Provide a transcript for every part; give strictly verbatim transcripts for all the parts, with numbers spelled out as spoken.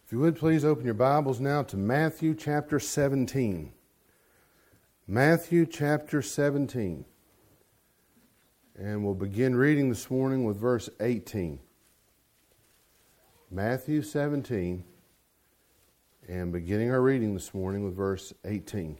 If you would please open your Bibles now to Matthew chapter seventeen. Matthew chapter seventeen. And we'll begin reading this morning with verse eighteen. Matthew seventeen, and beginning our reading this morning with verse eighteen.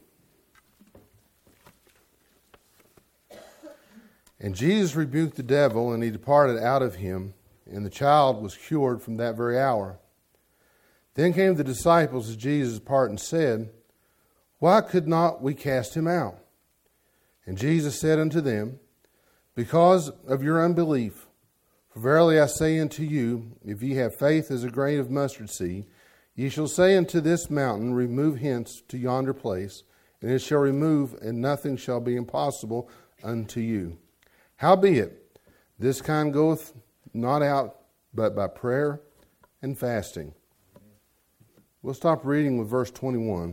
And Jesus rebuked the devil, and he departed out of him, and the child was cured from that very hour. Then came the disciples of Jesus apart and said, Why could not we cast him out? And Jesus said unto them, Because of your unbelief. For verily I say unto you, if ye have faith as a grain of mustard seed, ye shall say unto this mountain, Remove hence to yonder place, and it shall remove, and nothing shall be impossible unto you. Howbeit, this kind goeth not out but by prayer and fasting. We'll stop reading with verse twenty-one.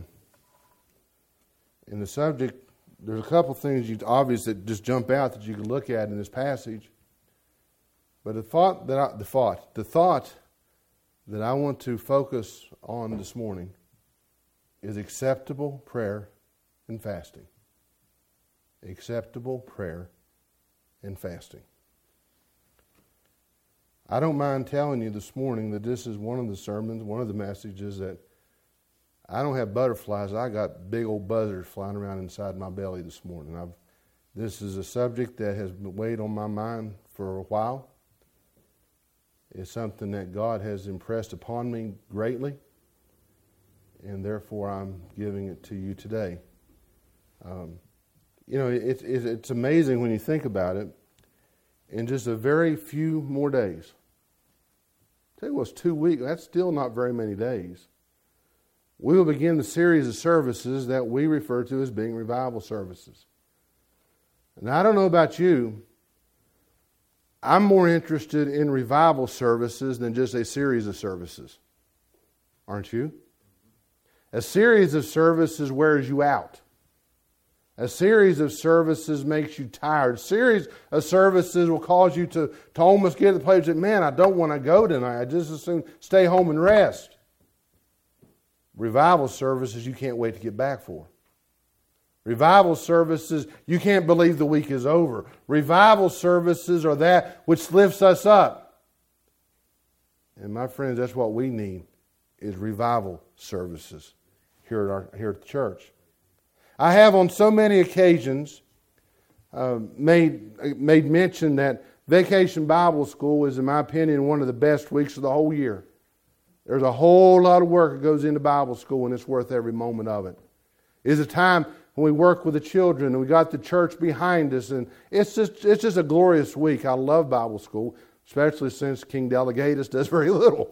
In the subject, there's a couple things you obvious that just jump out that you can look at in this passage. But the thought that I, the thought, the thought that I want to focus on this morning is acceptable prayer and fasting. Acceptable prayer and fasting. I don't mind telling you this morning that this is one of the sermons, one of the messages that I don't have butterflies. I got big old buzzards flying around inside my belly this morning. I've, this is a subject that has weighed on my mind for a while. It's something that God has impressed upon me greatly, and therefore I'm giving it to you today. Um, you know, it, it, it's amazing when you think about it. In just a very few more days. Tell you what's two weeks. That's still not very many days. We will begin the series of services that we refer to as being revival services. And I don't know about you. I'm more interested in revival services than just a series of services. Aren't you? A series of services wears you out. A series of services makes you tired. A series of services will cause you to, to almost get to the place that, man, I don't want to go tonight. I just as soon stay home and rest. Revival services you can't wait to get back for. Revival services, you can't believe the week is over. Revival services are that which lifts us up. And my friends, that's what we need, is revival services here at, our, here at the church. I have on so many occasions uh, made made mention that Vacation Bible School is, in my opinion, one of the best weeks of the whole year. There's a whole lot of work that goes into Bible school, and it's worth every moment of it. It's a time when we work with the children, and we got the church behind us, and it's just it's just a glorious week. I love Bible school, especially since King Delegatus does very little.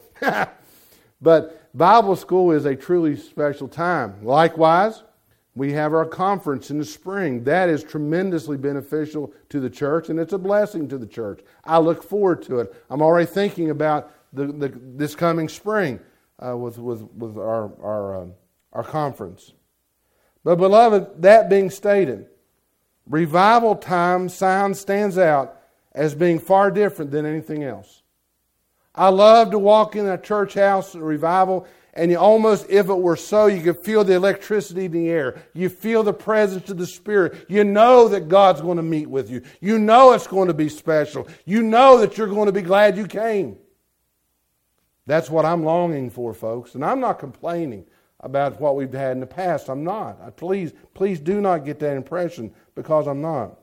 But Bible school is a truly special time. Likewise, we have our conference in the spring. That is tremendously beneficial to the church, and it's a blessing to the church. I look forward to it. I'm already thinking about the, the, this coming spring uh, with, with, with our, our, uh, our conference. But beloved, that being stated, revival time sound stands out as being far different than anything else. I love to walk in a church house, a revival, and you almost, if it were so, you could feel the electricity in the air. You feel the presence of the Spirit. You know that God's going to meet with you. You know it's going to be special. You know that you're going to be glad you came. That's what I'm longing for, folks. And I'm not complaining about what we've had in the past. I'm not. I, please, please do not get that impression, because I'm not.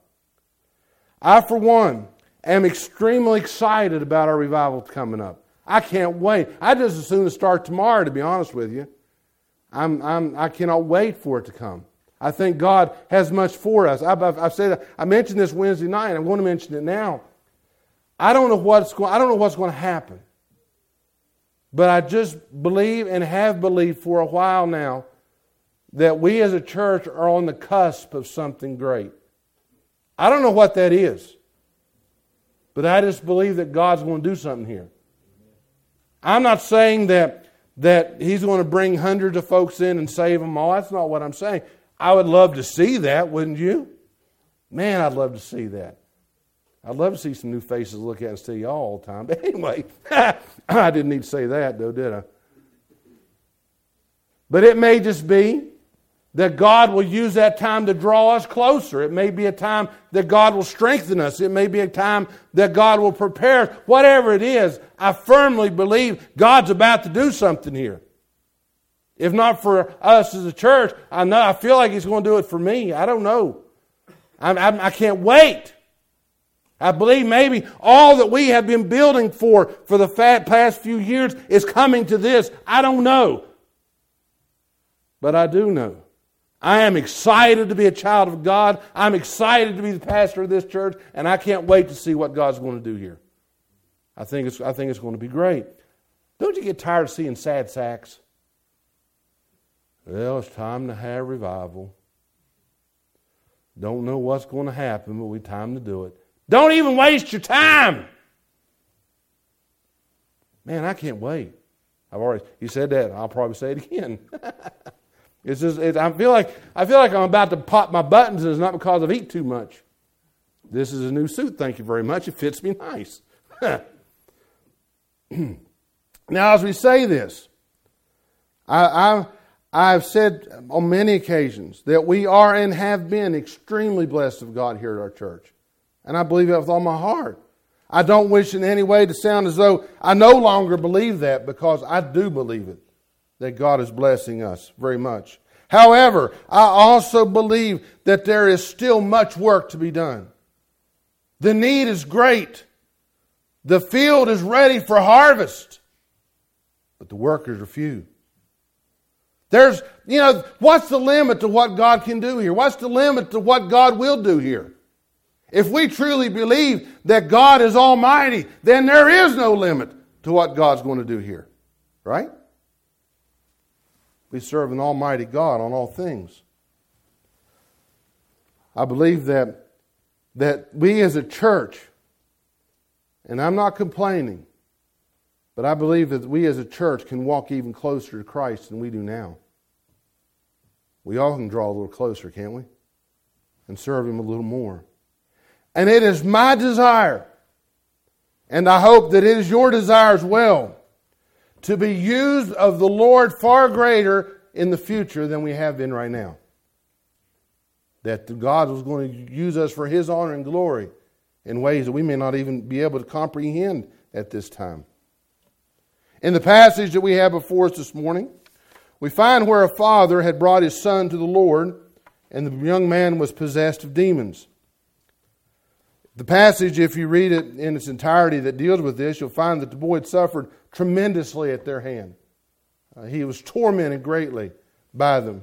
I, for one, am extremely excited about our revival coming up. I can't wait. I just as soon as start tomorrow, to be honest with you. I'm, I'm, I cannot wait for it to come. I think God has much for us. I've, I've, I've said I mentioned this Wednesday night. I'm going to mention it now. I don't know what's going. I don't know what's going to happen. But I just believe and have believed for a while now that we as a church are on the cusp of something great. I don't know what that is. But I just believe that God's going to do something here. I'm not saying that, that He's going to bring hundreds of folks in and save them all. That's not what I'm saying. I would love to see that, wouldn't you? Man, I'd love to see that. I'd love to see some new faces to look at and see y'all all the time. But anyway, I didn't need to say that, though, did I? But it may just be that God will use that time to draw us closer. It may be a time that God will strengthen us. It may be a time that God will prepare us. Whatever it is, I firmly believe God's about to do something here. If not for us as a church, I know I feel like He's going to do it for me. I don't know. I'm, I'm, I can't wait. I believe maybe all that we have been building for for the past few years is coming to this. I don't know. But I do know. I am excited to be a child of God. I'm excited to be the pastor of this church, and I can't wait to see what God's going to do here. I think it's, I think it's going to be great. Don't you get tired of seeing sad sacks? Well, it's time to have revival. Don't know what's going to happen, but we time to do it. Don't even waste your time. Man, I can't wait. I've already, you said that. I'll probably say it again. It's just, it, I feel like I feel like I'm about to pop my buttons, and it's not because I've eaten too much. This is a new suit. Thank you very much. It fits me nice. Now, as we say this, I, I've I've said on many occasions that we are and have been extremely blessed of God here at our church. And I believe that with all my heart. I don't wish in any way to sound as though I no longer believe that, because I do believe it, that God is blessing us very much. However, I also believe that there is still much work to be done. The need is great. The field is ready for harvest. But the workers are few. There's, you know, what's the limit to what God can do here? What's the limit to what God will do here? If we truly believe that God is almighty, then there is no limit to what God's going to do here. Right? We serve an almighty God on all things. I believe that, that we as a church, and I'm not complaining, but I believe that we as a church can walk even closer to Christ than we do now. We all can draw a little closer, can't we? And serve Him a little more. And it is my desire, and I hope that it is your desire as well, to be used of the Lord far greater in the future than we have been right now. That God was going to use us for His honor and glory in ways that we may not even be able to comprehend at this time. In the passage that we have before us this morning, we find where a father had brought his son to the Lord, and the young man was possessed of demons. The passage, if you read it in its entirety that deals with this, you'll find that the boy had suffered tremendously at their hand. Uh, he was tormented greatly by them.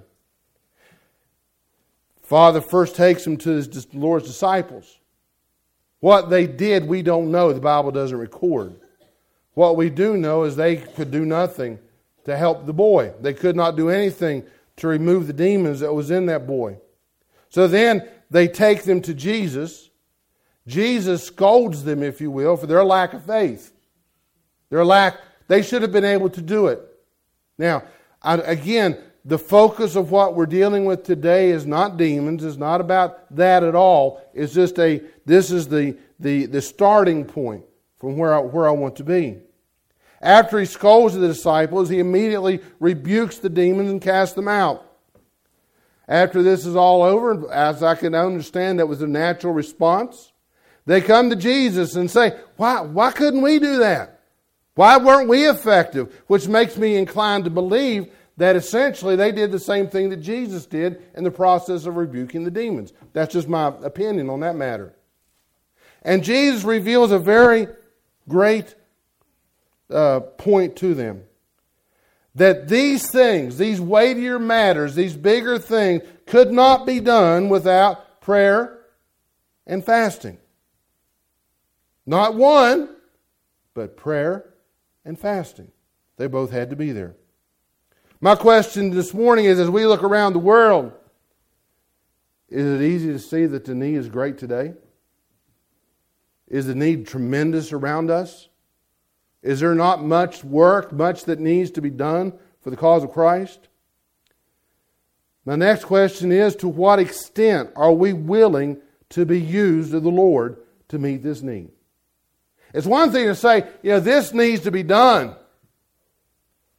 Father first takes him to his Lord's disciples. What they did, we don't know. The Bible doesn't record. What we do know is they could do nothing to help the boy. They could not do anything to remove the demons that was in that boy. So then they take them to Jesus. Jesus scolds them, if you will, for their lack of faith. Their lack, they should have been able to do it. Now, I, again, the focus of what we're dealing with today is not demons. It's not about that at all. It's just a, this is the, the, the starting point from where I, where I want to be. After he scolds the disciples, he immediately rebukes the demons and casts them out. After this is all over, as I can understand, that was a natural response. They come to Jesus and say, why, why couldn't we do that? Why weren't we effective? Which makes me inclined to believe that essentially they did the same thing that Jesus did in the process of rebuking the demons. That's just my opinion on that matter. And Jesus reveals a very great uh, point to them. That these things, these weightier matters, these bigger things, could not be done without prayer and fasting. Not one, but prayer and fasting. They both had to be there. My question this morning is, as we look around the world, is it easy to see that the need is great today? Is the need tremendous around us? Is there not much work, much that needs to be done for the cause of Christ? My next question is, to what extent are we willing to be used of the Lord to meet this need? It's one thing to say, you know, this needs to be done.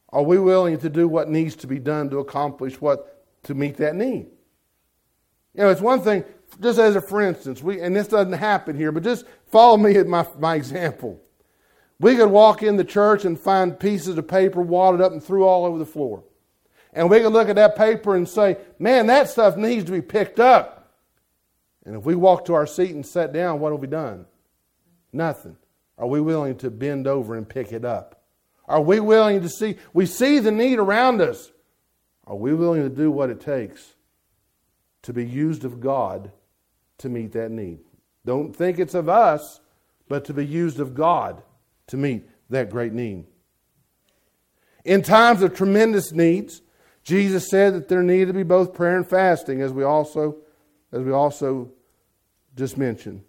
Are we willing to do what needs to be done to accomplish what, to meet that need? You know, it's one thing, just as a for instance, we, and this doesn't happen here, but just follow me at my, my example. We could walk in the church and find pieces of paper wadded up and threw all over the floor. And we could look at that paper and say, man, that stuff needs to be picked up. And if we walk to our seat and sat down, what have we done? Nothing. Are we willing to bend over and pick it up? Are we willing to see, we see the need around us. Are we willing to do what it takes to be used of God to meet that need? Don't think it's of us, but to be used of God to meet that great need. In times of tremendous needs, Jesus said that there needed to be both prayer and fasting, as we also, as we also just mentioned.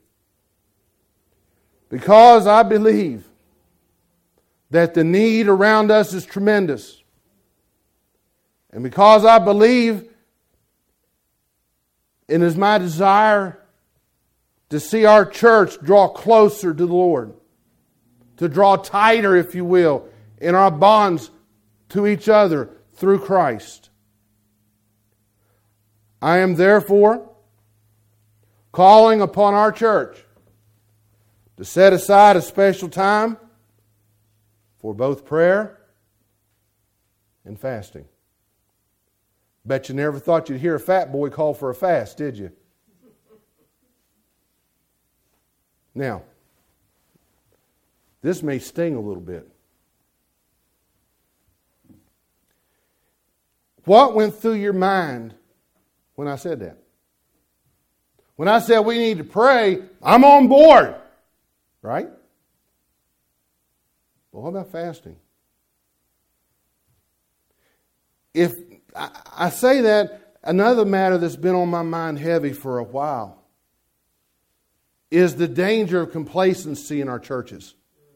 Because I believe that the need around us is tremendous. And because I believe it is my desire to see our church draw closer to the Lord, to draw tighter, if you will, in our bonds to each other through Christ. I am therefore calling upon our church to set aside a special time for both prayer and fasting. Bet you never thought you'd hear a fat boy call for a fast, did you? Now, this may sting a little bit. What went through your mind when I said that? When I said we need to pray, I'm on board. Right? Well, what about fasting? If I, I say that, another matter that's been on my mind heavy for a while is the danger of complacency in our churches.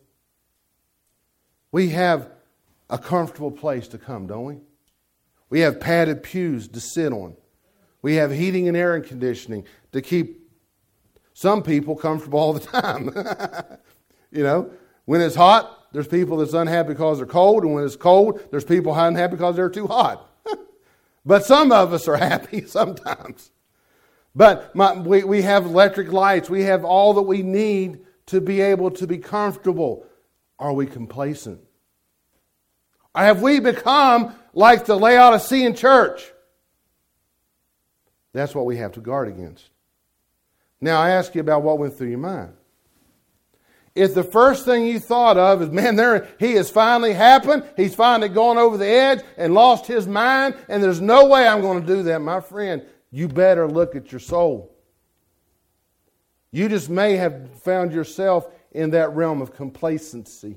We have a comfortable place to come, don't we? We have padded pews to sit on. We have heating and air conditioning to keep some people comfortable all the time. You know, when it's hot, there's people that's unhappy because they're cold. And when it's cold, there's people unhappy because they're too hot. But some of us are happy sometimes. But my, we, we have electric lights. We have all that we need to be able to be comfortable. Are we complacent? Or have we become like the Laodicean church? That's what we have to guard against. Now I ask you about what went through your mind. If the first thing you thought of is, man, there he has finally happened, he's finally gone over the edge and lost his mind, and there's no way I'm going to do that, my friend, you better look at your soul. You just may have found yourself in that realm of complacency.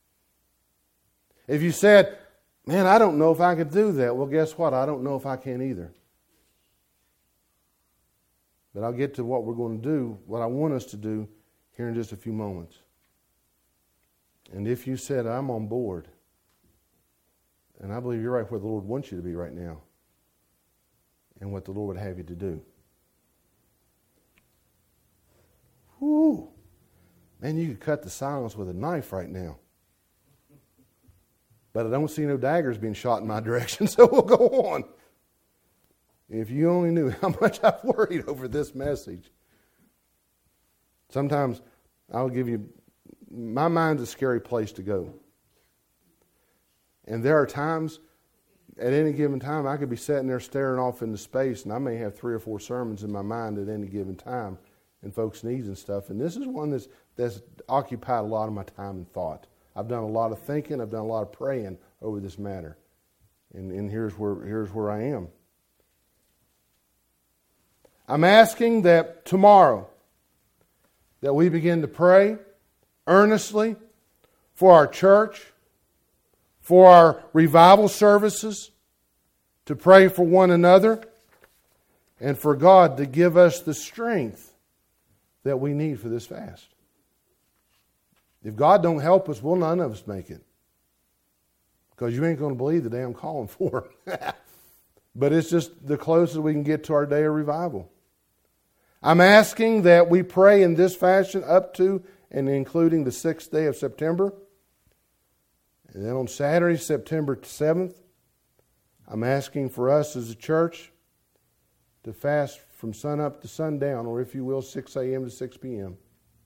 If you said, man, I don't know if I could do that, well, guess what? I don't know if I can either. But I'll get to what we're going to do, what I want us to do here in just a few moments. And if you said, I'm on board, and I believe you're right where the Lord wants you to be right now, and what the Lord would have you to do. Whew. Man, you could cut the silence with a knife right now. But I don't see no daggers being shot in my direction, so we'll go on. If you only knew how much I've worried over this message. Sometimes I'll give you, my mind's a scary place to go. And there are times, at any given time, I could be sitting there staring off into space, and I may have three or four sermons in my mind at any given time, and folks' needs and stuff. And this is one that's, that's occupied a lot of my time and thought. I've done a lot of thinking, I've done a lot of praying over this matter. And, and here's where here's where I am. I'm asking that tomorrow that we begin to pray earnestly for our church, for our revival services, to pray for one another, and for God to give us the strength that we need for this fast. If God don't help us, will none of us make it. Because you ain't going to believe the day I'm calling for. But it's just the closest we can get to our day of revival. I'm asking that we pray in this fashion up to and including the sixth day of September. And then on Saturday, September seventh, I'm asking for us as a church to fast from sun up to sundown, or if you will, six a.m. to six p.m.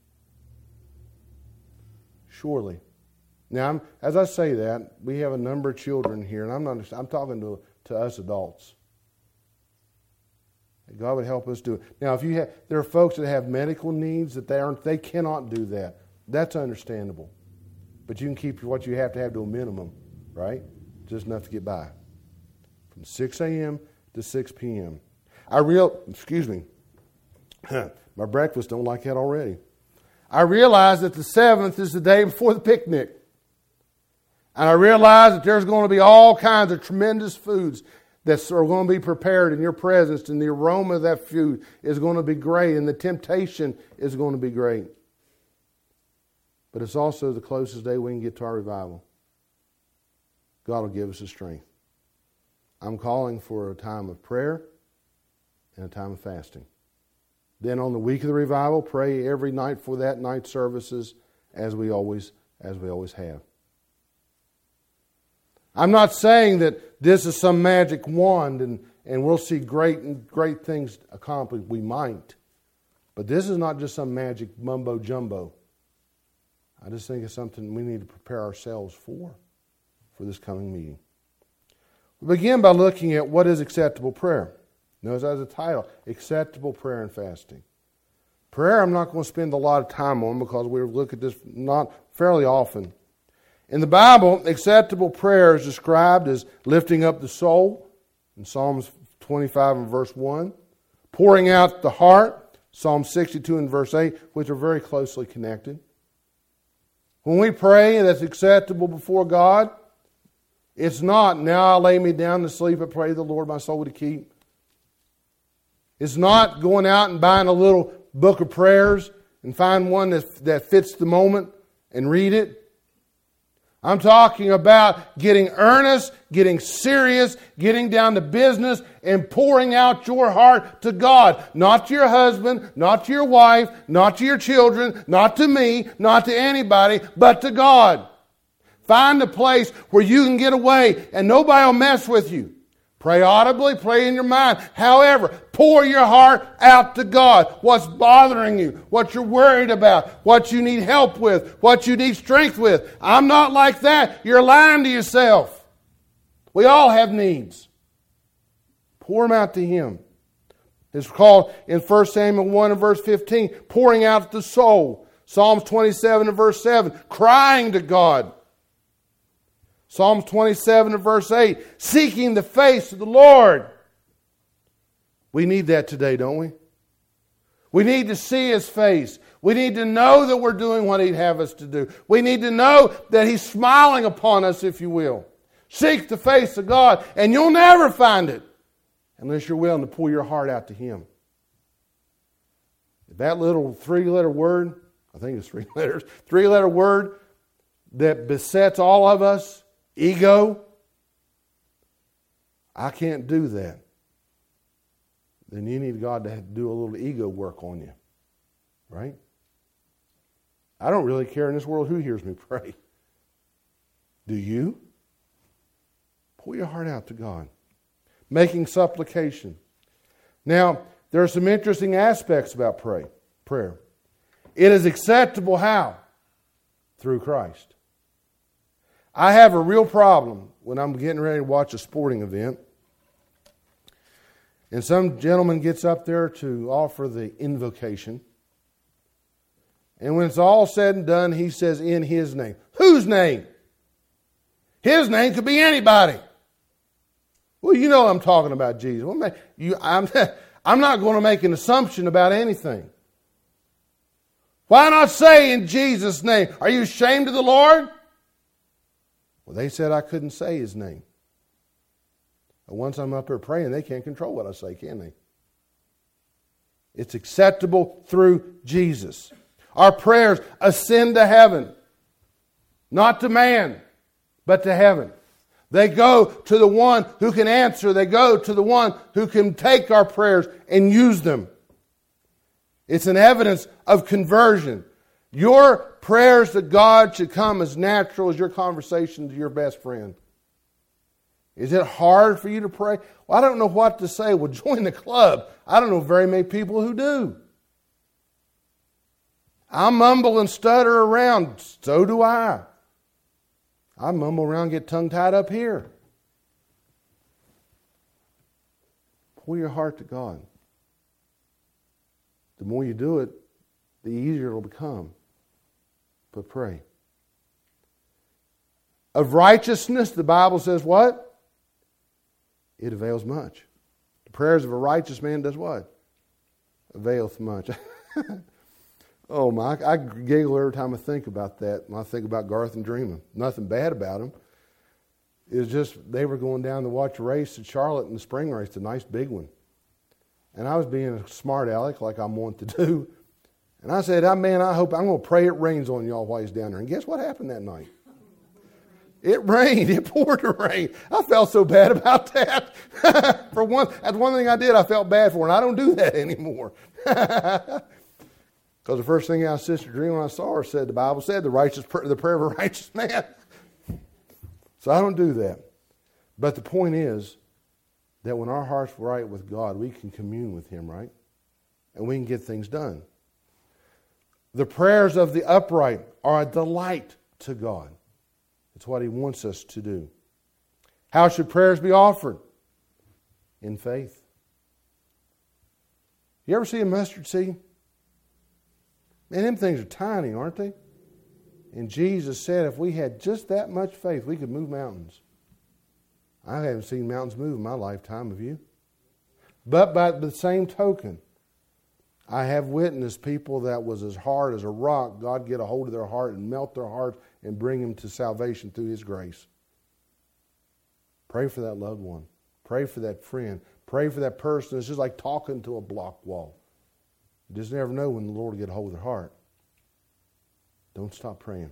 Surely. Now, I'm, as I say that, we have a number of children here, and I'm not. I'm talking to, to us adults. God would help us do it. Now, if you have, there are folks that have medical needs that they aren't, they cannot do that. That's understandable. But you can keep what you have to have to a minimum, right? Just enough to get by. From six a.m. to six p.m. I real, excuse me, my breakfast don't like that already. I realize that the seventh is the day before the picnic. And I realize that there's going to be all kinds of tremendous foods that are going to be prepared in your presence, and the aroma of that food is going to be great, and the temptation is going to be great. But it's also the closest day we can get to our revival. God will give us the strength. I'm calling for a time of prayer and a time of fasting. Then on the week of the revival, pray every night for that night services as we always, as we always have. I'm not saying that this is some magic wand and, and we'll see great, great things accomplished. We might. But this is not just some magic mumbo jumbo. I just think it's something we need to prepare ourselves for, for this coming meeting. We begin by looking at what is acceptable prayer. Notice as a title, acceptable prayer and fasting. Prayer I'm not going to spend a lot of time on because we look at this not fairly often. In the Bible, acceptable prayer is described as lifting up the soul in Psalms twenty-five and verse one, pouring out the heart, Psalm sixty-two and verse eight, which are very closely connected. When we pray that's acceptable before God, it's not, now I lay me down to sleep and pray the Lord my soul to keep. It's not going out and buying a little book of prayers and find one that, that fits the moment and read it. I'm talking about getting earnest, getting serious, getting down to business, and pouring out your heart to God. Not to your husband, not to your wife, not to your children, not to me, not to anybody, but to God. Find a place where you can get away and nobody will mess with you. Pray audibly, pray in your mind. However, pour your heart out to God. What's bothering you, what you're worried about, what you need help with, what you need strength with. I'm not like that. You're lying to yourself. We all have needs. Pour them out to Him. It's called in First Samuel one and verse fifteen, pouring out the soul. Psalms twenty-seven and verse seven, crying to God. Psalms twenty-seven and verse eight, seeking the face of the Lord. We need that today, don't we? We need to see His face. We need to know that we're doing what He'd have us to do. We need to know that He's smiling upon us, if you will. Seek the face of God, and you'll never find it unless you're willing to pour your heart out to Him. That little three-letter word, I think it's three letters, three-letter word that besets all of us, ego, I can't do that. Then you need God to do a little ego work on you. Right? I don't really care in this world who hears me pray. Do you? Pour your heart out to God. Making supplication. Now, there are some interesting aspects about pray, prayer. It is acceptable how? Through Christ. I have a real problem when I'm getting ready to watch a sporting event. And some gentleman gets up there to offer the invocation. And when it's all said and done, he says, in His name. Whose name? His name could be anybody. Well, you know I'm talking about Jesus. Well, you, I'm, I'm not going to make an assumption about anything. Why not say in Jesus' name? Are you ashamed of the Lord? Well, they said I couldn't say His name. But once I'm up there praying, they can't control what I say, can they? It's acceptable through Jesus. Our prayers ascend to heaven. Not to man, but to heaven. They go to the one who can answer. They go to the one who can take our prayers and use them. It's an evidence of conversion. Your prayers to God should come as natural as your conversation to your best friend. Is it hard for you to pray? Well, I don't know what to say. Well, join the club. I don't know very many people who do. I mumble and stutter around. So do I. I mumble around and get tongue-tied up here. Pour your heart to God. The more you do it, the easier it'll become. But pray. Of righteousness, the Bible says what? It avails much. The prayers of a righteous man does what? Availeth much. Oh my, I giggle every time I think about that. When I think about Garth and Dreamer. Nothing bad about them. It's just they were going down to watch a race at Charlotte in the spring race, a nice big one. And I was being a smart aleck like I'm wont to do. And I said, oh, man, I hope I'm going to pray it rains on y'all while he's down there. And guess what happened that night? It rained. It poured the rain. I felt so bad about that. For one, that's one thing I did I felt bad for, and I don't do that anymore. Because the first thing our sister Dream when I saw her said, the Bible said, the righteous, the prayer of a righteous man. So I don't do that. But the point is that when our heart's right with God, we can commune with Him, right? And we can get things done. The prayers of the upright are a delight to God. It's what He wants us to do. How should prayers be offered? In faith. You ever see a mustard seed? Man, them things are tiny, aren't they? And Jesus said if we had just that much faith, we could move mountains. I haven't seen mountains move in my lifetime, have you? But by the same token, I have witnessed people that was as hard as a rock, God get a hold of their heart and melt their heart and bring them to salvation through His grace. Pray for that loved one. Pray for that friend. Pray for that person. It's just like talking to a block wall. You just never know when the Lord will get a hold of their heart. Don't stop praying.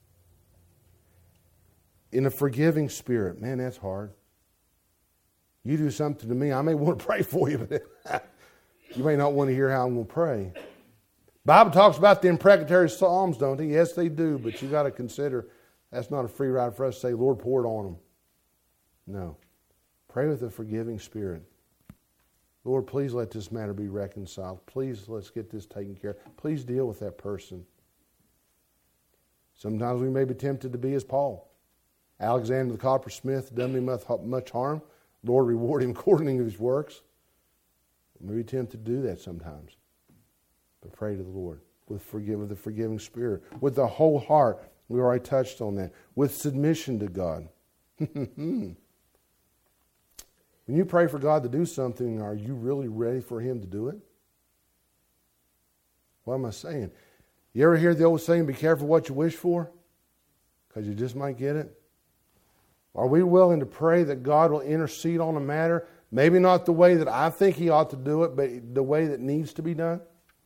In a forgiving spirit. Man, that's hard. You do something to me, I may want to pray for you, but you may not want to hear how I'm going to pray. Bible talks about the imprecatory psalms, don't they? Yes, they do, but you got to consider that's not a free ride for us to say, Lord, pour it on them. No. Pray with a forgiving spirit. Lord, please let this matter be reconciled. Please let's get this taken care of. Please deal with that person. Sometimes we may be tempted to be as Paul. Alexander the coppersmith done me much harm. Lord, reward him according to his works. We may be tempted to do that sometimes. But pray to the Lord with forgive, with a forgiving spirit, with the whole heart. We already touched on that. With submission to God. When you pray for God to do something, are you really ready for Him to do it? What am I saying? You ever hear the old saying, be careful what you wish for? Because you just might get it. Are we willing to pray that God will intercede on a matter? Maybe not the way that I think He ought to do it, but the way that needs to be done?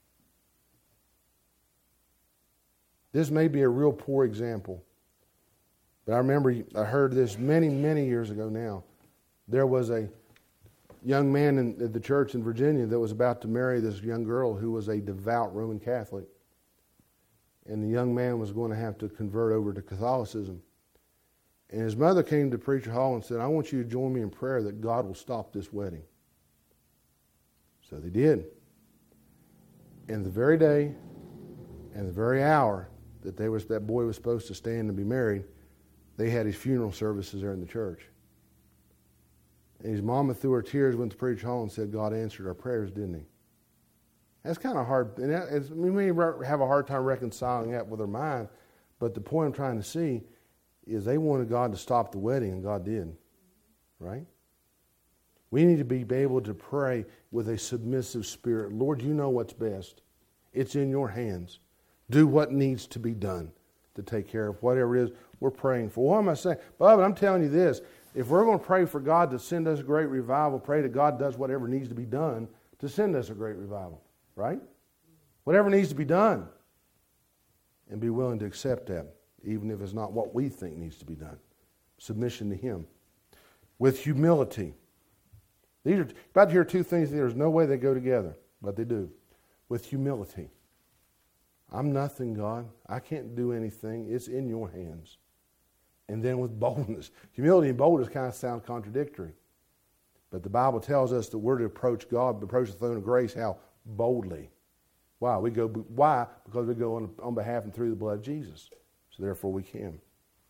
This may be a real poor example. But I remember I heard this many, many years ago now. There was a young man in the church in Virginia that was about to marry this young girl who was a devout Roman Catholic. And the young man was going to have to convert over to Catholicism. And his mother came to Preacher Hall and said, I want you to join me in prayer that God will stop this wedding. So they did. And the very day and the very hour that they was, that boy was supposed to stand and be married, they had his funeral services there in the church. And his mama, through her tears, went to Preacher Hall and said, God answered our prayers, didn't He? That's kind of hard. And that, we may have a hard time reconciling that with our mind, but the point I'm trying to see is they wanted God to stop the wedding, and God did. Right? We need to be able to pray with a submissive spirit. Lord, you know what's best. It's in your hands. Do what needs to be done to take care of whatever it is we're praying for. What am I saying? Beloved, I'm telling you this. If we're going to pray for God to send us a great revival, pray that God does whatever needs to be done to send us a great revival. Right? Whatever needs to be done. And be willing to accept that, even if it's not what we think needs to be done. Submission to Him. With humility. These are you're about to hear two things. There's no way they go together, but they do. With humility. I'm nothing, God. I can't do anything. It's in your hands. And then with boldness. Humility and boldness kind of sound contradictory. But the Bible tells us that we're to approach God, approach the throne of grace, how? Boldly. Why? We go. Why? Because we go on, on behalf and through the blood of Jesus. So therefore we can.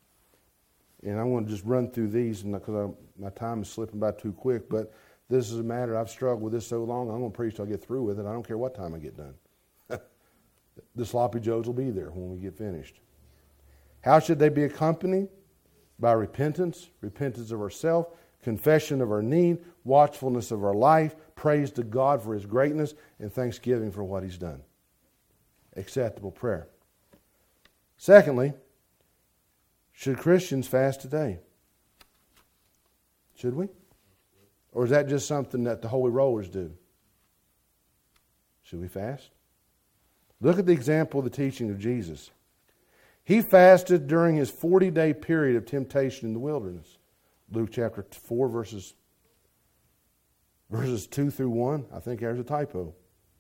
And I'm going to just run through these because my time is slipping by too quick. But this is a matter, I've struggled with this so long, I'm going to preach till I get through with it. I don't care what time I get done. The sloppy joes will be there when we get finished. How should they be accompanied? By repentance, repentance of ourselves, confession of our need, watchfulness of our life, praise to God for His greatness, and thanksgiving for what He's done. Acceptable prayer. Secondly, should Christians fast today? Should we? Or is that just something that the holy rollers do? Should we fast? Look at the example of the teaching of Jesus. He fasted during His forty-day period of temptation in the wilderness. Luke chapter four, verses, verses two through one. I think there's a typo.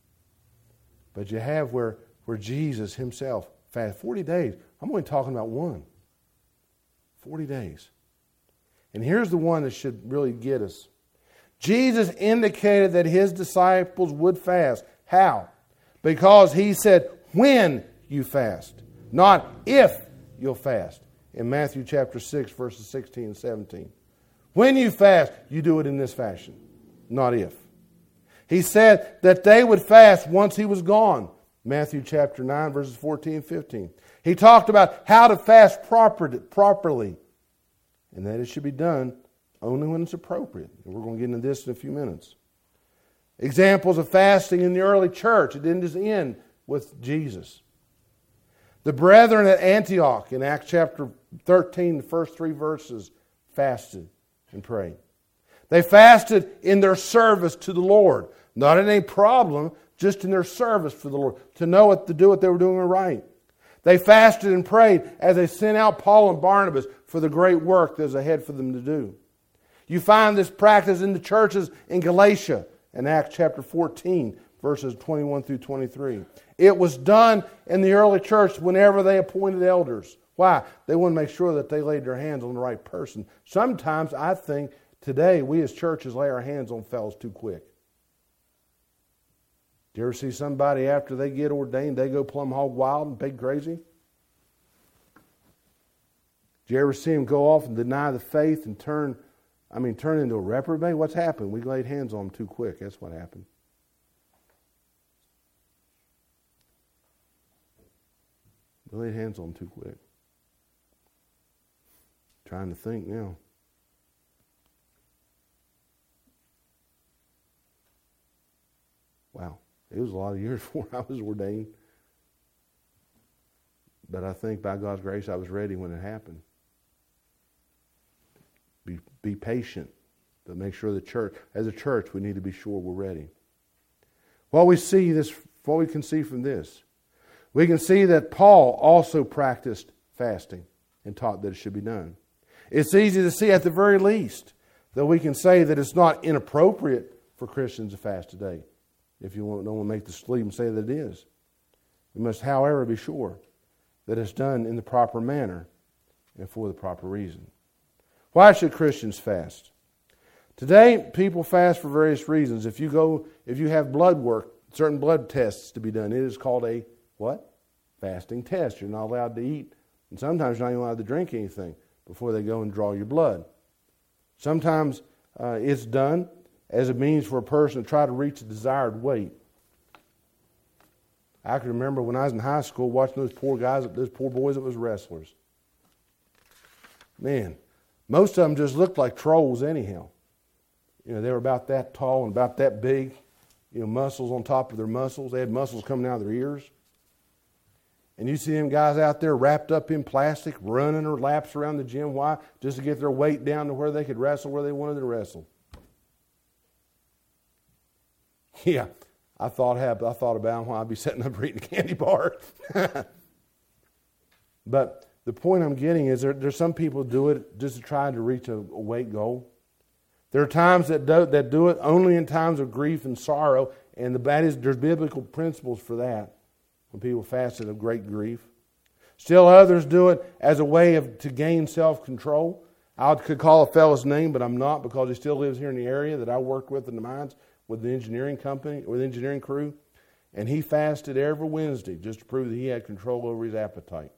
But you have where, where Jesus Himself fasted. forty days. I'm only talking about one. forty days. And here's the one that should really get us. Jesus indicated that His disciples would fast. How? Because He said, when you fast, not if you'll fast. In Matthew chapter six, verses sixteen and seventeen. When you fast, you do it in this fashion, not if. He said that they would fast once He was gone. Matthew chapter nine, verses fourteen and fifteen. He talked about how to fast proper, properly. And that it should be done only when it's appropriate. And we're going to get into this in a few minutes. Examples of fasting in the early church. It didn't just end with Jesus. The brethren at Antioch in Acts chapter thirteen, the first three verses, fasted and prayed. They fasted in their service to the Lord. Not in any problem, just in their service for the Lord. To know what to do, what they were doing right. They fasted and prayed as they sent out Paul and Barnabas for the great work that was ahead for them to do. You find this practice in the churches in Galatia in Acts chapter fourteen, verses twenty-one through twenty-three. It was done in the early church whenever they appointed elders. Why? They wanted to make sure that they laid their hands on the right person. Sometimes I think today we as churches lay our hands on fellows too quick. Do you ever see somebody after they get ordained, they go plumb hog wild and pig crazy? Do you ever see them go off and deny the faith and turn, I mean, turn into a reprobate? What's happened? We laid hands on them too quick. That's what happened. We laid hands on them too quick. Trying to think now. Wow. It was a lot of years before I was ordained. But I think by God's grace I was ready when it happened. Be, be patient. But make sure the church, as a church, we need to be sure we're ready. What we see this, what we can see from this, we can see that Paul also practiced fasting and taught that it should be done. It's easy to see at the very least that we can say that it's not inappropriate for Christians to fast today. If you don't want to make the leap and say that it is. We must, however, be sure that it's done in the proper manner and for the proper reason. Why should Christians fast? Today, people fast for various reasons. If you go, if you have blood work, certain blood tests to be done, it is called a what? Fasting test. You're not allowed to eat, and sometimes you're not even allowed to drink anything before they go and draw your blood. Sometimes uh, it's done as a means for a person to try to reach a desired weight. I can remember when I was in high school watching those poor guys, those poor boys that was wrestlers. Man, most of them just looked like trolls anyhow. You know, they were about that tall and about that big, you know, muscles on top of their muscles. They had muscles coming out of their ears. And you see them guys out there wrapped up in plastic, running or laps around the gym. Why? Just to get their weight down to where they could wrestle where they wanted to wrestle. Yeah, I thought I thought about when I'd be sitting up eating a candy bar. But the point I'm getting is there, there's some people who do it just to try to reach a, a weight goal. There are times that do, that do it only in times of grief and sorrow, and the bad is there's biblical principles for that. when people fasted of great grief. Still others do it as a way of to gain self-control. I could call a fellow's name, but I'm not, because he still lives here in the area that I worked with in the mines with the engineering company, with the engineering crew. And he fasted every Wednesday just to prove that he had control over his appetite.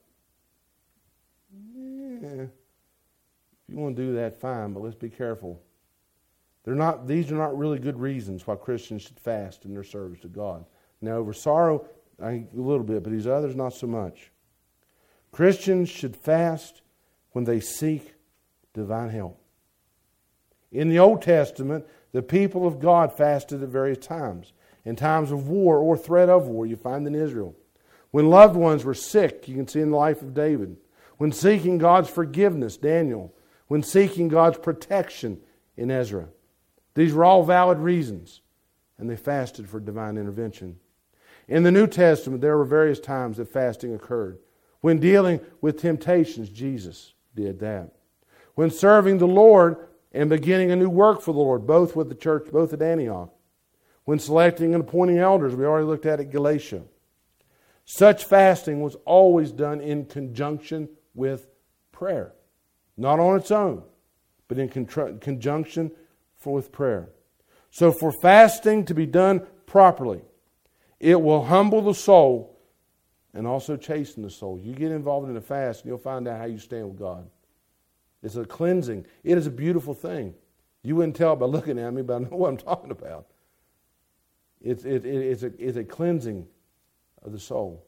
Yeah. If you want to do that, fine, but let's be careful. They're not; these are not really good reasons why Christians should fast in their service to God. Now, over sorrow, I, a little bit, but these others, not so much. Christians should fast when they seek divine help. In the Old Testament, the people of God fasted at various times. In times of war or threat of war, you find in Israel. When loved ones were sick, you can see in the life of David. When seeking God's forgiveness, Daniel. When seeking God's protection, in Ezra. These were all valid reasons, and they fasted for divine intervention. In the New Testament, there were various times that fasting occurred. When dealing with temptations, Jesus did that. When serving the Lord and beginning a new work for the Lord, both with the church, both at Antioch. When selecting and appointing elders, we already looked at it, Galatia. Such fasting was always done in conjunction with prayer. Not on its own, but in con- conjunction for, with prayer. So for fasting to be done properly, it will humble the soul and also chasten the soul. You get involved in a fast and you'll find out how you stand with God. It's a cleansing. It is a beautiful thing. You wouldn't tell by looking at me, but I know what I'm talking about. It's, it, it, it's, a, it's a cleansing of the soul.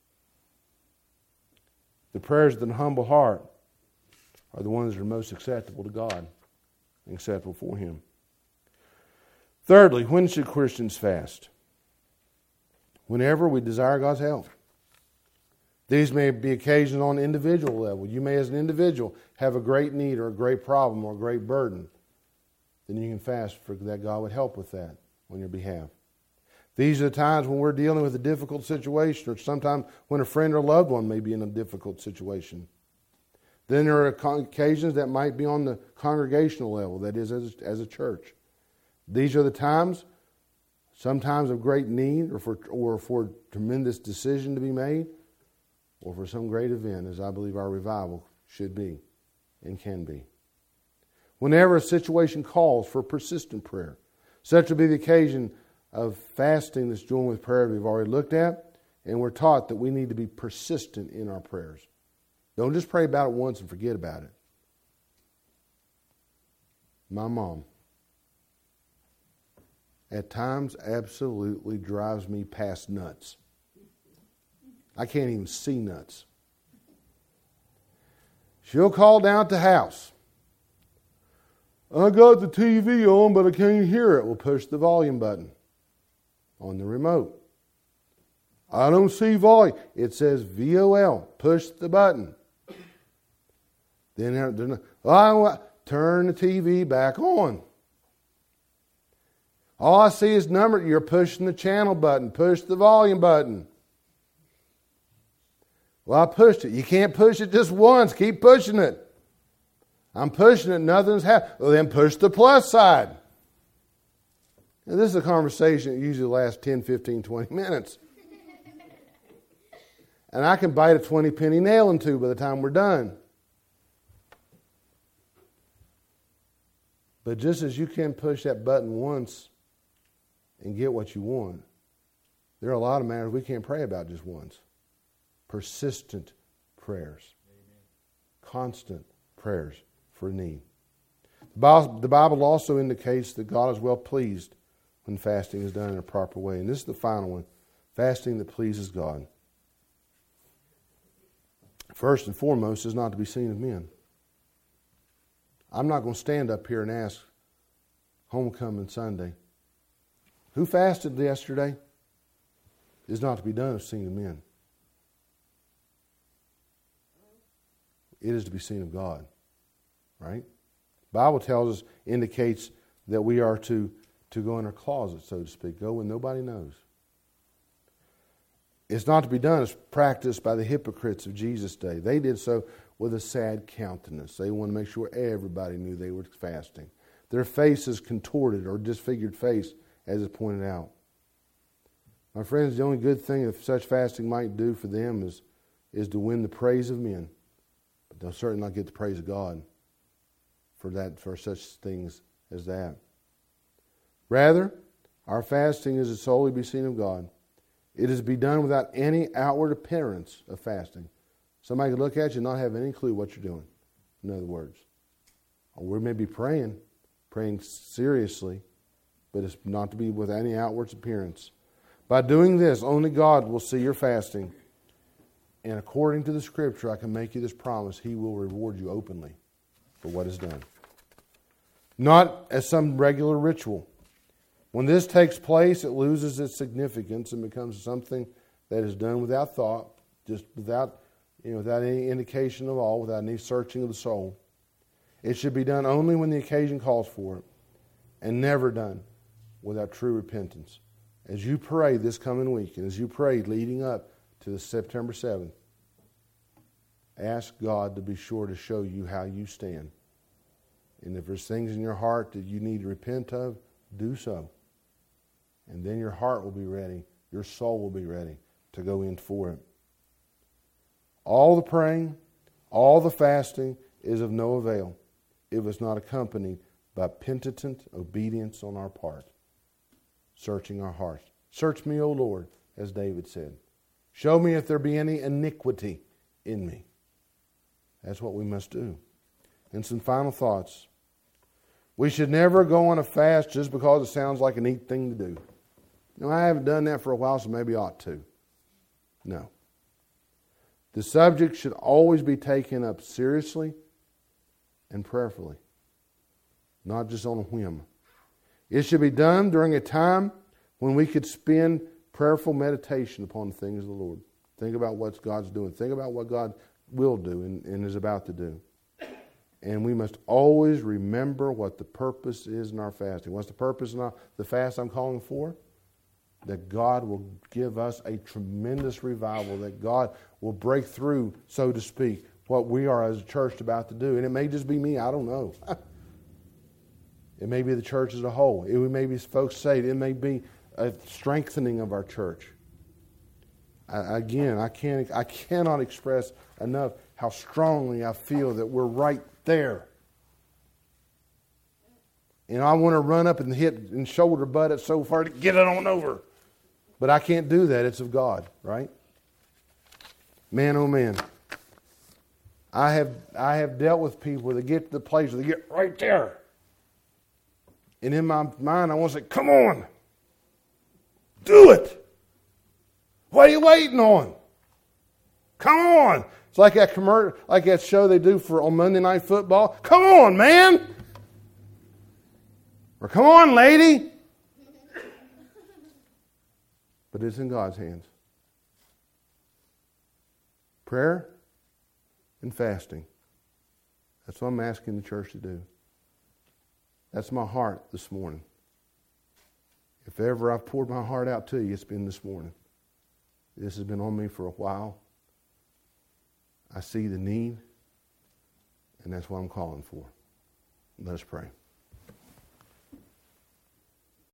The prayers of the humble heart are the ones that are most acceptable to God and acceptable for Him. Thirdly, when should Christians fast? Whenever we desire God's help. These may be occasions on an individual level. You may, as an individual, have a great need or a great problem or a great burden. Then you can fast for that God would help with that on your behalf. These are the times when we're dealing with a difficult situation, or sometimes when a friend or loved one may be in a difficult situation. Then there are occasions that might be on the congregational level, that is, as a, as a church. These are the times, sometimes of great need, or for, or for tremendous decision to be made, or for some great event, as I believe our revival should be and can be. Whenever a situation calls for persistent prayer, such will be the occasion of fasting that's joined with prayer we've already looked at, and we're taught that we need to be persistent in our prayers. Don't just pray about it once and forget about it. My mom, at times, absolutely drives me past nuts. I can't even see nuts. She'll call down at the house. I got the T V on, but I can't hear it. We'll push the volume button on the remote. I don't see volume. It says V O L. Push the button. Then there, oh, turn the T V back on. All I see is number. You're pushing the channel button. Push the volume button. Well, I pushed it. You can't push it just once. Keep pushing it. I'm pushing it. Nothing's happening. Well, then push the plus side. Now, this is a conversation that usually lasts ten, fifteen, twenty minutes. And I can bite a twenty penny nail in two by the time we're done. But just as you can push that button once and get what you want, there are a lot of matters we can't pray about just once. Persistent prayers. Amen. Constant prayers for need. The Bible also indicates that God is well pleased when fasting is done in a proper way. And this is the final one. Fasting that pleases God. First and foremost is not to be seen of men. I'm not going to stand up here and ask Homecoming Sunday, who fasted yesterday? Is not to be done of seen of men. It is to be seen of God. Right? The Bible tells us, indicates that we are to, to go in our closet, so to speak. Go when nobody knows. It's not to be done as practiced by the hypocrites of Jesus' day. They did so with a sad countenance. They wanted to make sure everybody knew they were fasting. Their faces contorted or disfigured face, as is pointed out. My friends, the only good thing that such fasting might do for them is, is to win the praise of men. But they'll certainly not get the praise of God for that, for such things as that. Rather, our fasting is to solely be seen of God. It is to be done without any outward appearance of fasting. Somebody could look at you and not have any clue what you're doing, in other words. Or we may be praying, praying seriously, but it's not to be with any outward appearance. By doing this, only God will see your fasting. And according to the Scripture, I can make you this promise: He will reward you openly for what is done. Not as some regular ritual. When this takes place, it loses its significance and becomes something that is done without thought, just without, you know, without any indication of all, without any searching of the soul. It should be done only when the occasion calls for it, and never done without true repentance. As you pray this coming week, and as you pray leading up to the September seventh, ask God to be sure to show you how you stand. And if there's things in your heart that you need to repent of, do so. And then your heart will be ready, your soul will be ready to go in for it. All the praying, all the fasting is of no avail if it's not accompanied by penitent obedience on our part, searching our hearts. Search me, O Lord, as David said. Show me if there be any iniquity in me. That's what we must do. And some final thoughts. We should never go on a fast just because it sounds like a neat thing to do. You know, I haven't done that for a while, so maybe I ought to. No. The subject should always be taken up seriously and prayerfully, not just on a whim. It should be done during a time when we could spend prayerful meditation upon the things of the Lord. Think about what God's doing. Think about what God will do and, and is about to do. And we must always remember what the purpose is in our fasting. What's the purpose in our, the fast I'm calling for? That God will give us a tremendous revival, that God will break through, so to speak, what we are as a church about to do. And it may just be me, I don't know. It may be the church as a whole. It may be folks saved. It may be a strengthening of our church. I, again, I can't, I cannot express enough how strongly I feel that we're right there. And I want to run up and hit and shoulder butt it so far to get it on over. But I can't do that. It's of God, right? Man, oh man. I have I have dealt with people that get to the place where they get right there. And in my mind, I want to say, come on. Do it. What are you waiting on? Come on. It's like that commercial, like that show they do for on Monday Night Football. Come on, man. Or come on, lady. But it's in God's hands. Prayer and fasting. That's what I'm asking the church to do. That's my heart this morning. If ever I've poured my heart out to you, it's been this morning. This has been on me for a while. I see the need, and that's what I'm calling for. Let us pray.